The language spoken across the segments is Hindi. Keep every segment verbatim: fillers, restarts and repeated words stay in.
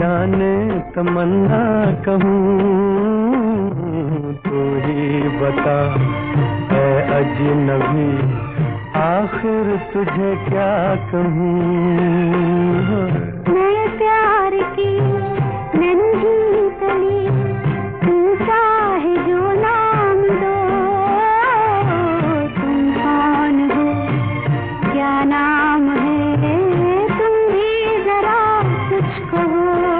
जाने तमन्ना कहूँ तू ही बता ऐ अजनबी आखिर तुझे क्या कहूँ। मैं प्यार की नन्ही कली तू चाहे जो नाम दो, तुम कौन हो क्या नाम है तुम भी जरा कुछ कहो।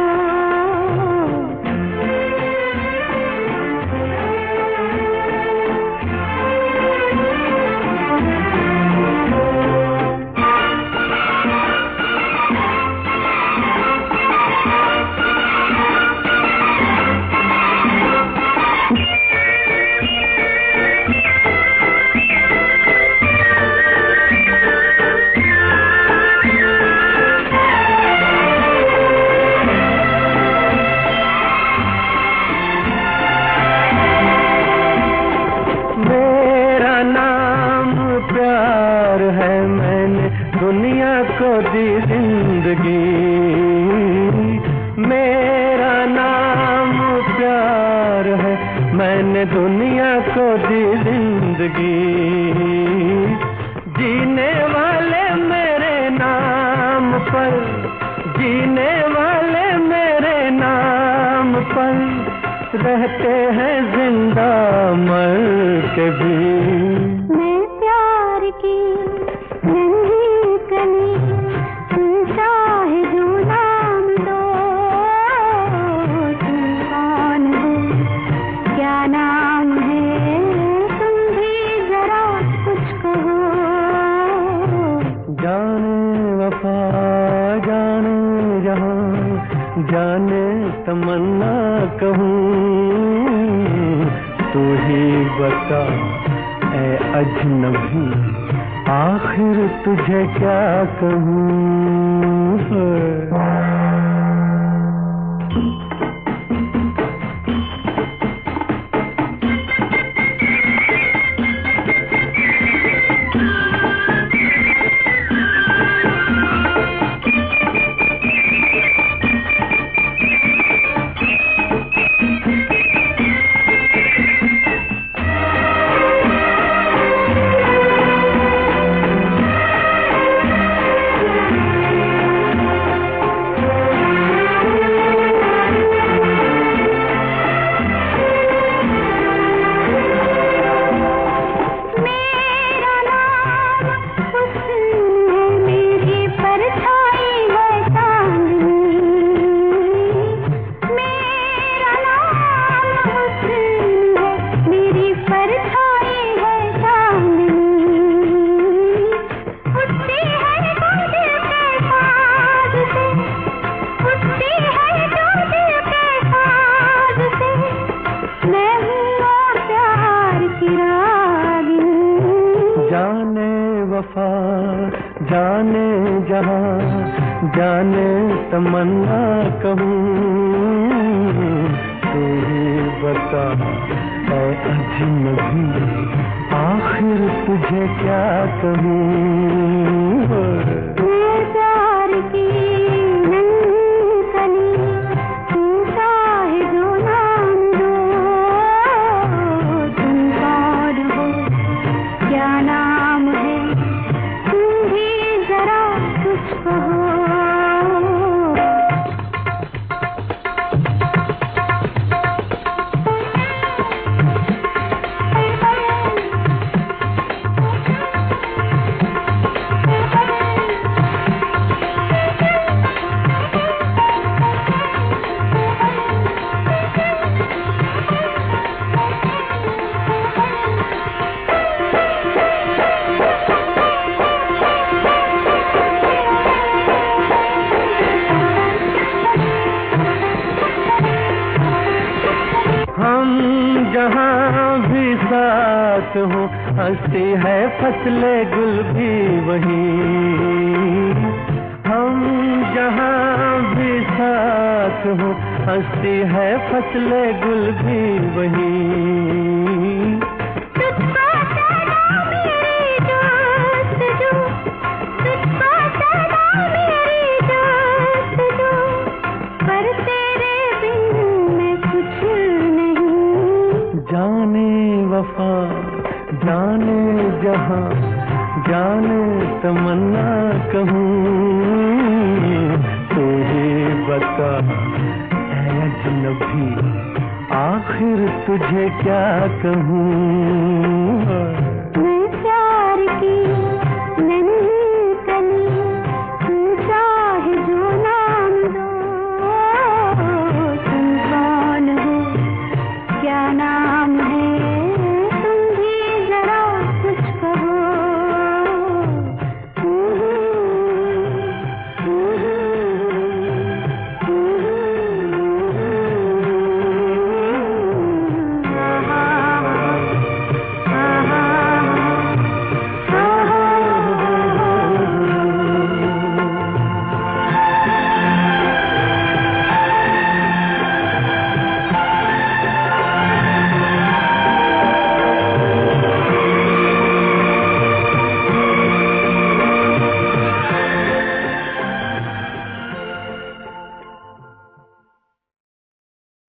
दुनिया को दी जिंदगी मेरा नाम प्यार है, मैंने दुनिया को दी जिंदगी। जीने वाले मेरे नाम पर, जीने वाले मेरे नाम पर रहते हैं जिंदा मर के भी। मैं प्यार की नन्ही कली तू चाहे जो नाम दो, तुम कौन हो क्या नाम है तुम भी जरा कुछ कहो। जाने वफा जाने जहां जाने तमन्ना कहूँ तू ही बता ऐ अजनबी आखिर तुझे क्या कहूँ। वफा जाने जहां जाने तमन्ना कहूँ तू ही बता ऐ अजनबी आखिर तुझे क्या कहूँ। प्यार की नन्ही कली तू चाहे जो नाम दो, तुम कौन हो क्या नाम है तुम भी जरा कुछ कहो। जहाँ भी साथ हो हंसती है फसले गुल भी वहीं। हम जहाँ भी साथ हो हंसती है फसले गुल भी वहीं। तुझको सदा मेरी दोस्त जो, तुझको सदा मेरी दोस्त जो, पर जाने वफा जाने जहां जाने तमन्ना कहूँ, तू ही बता ऐ अजनबी आखिर तुझे क्या कहूँ।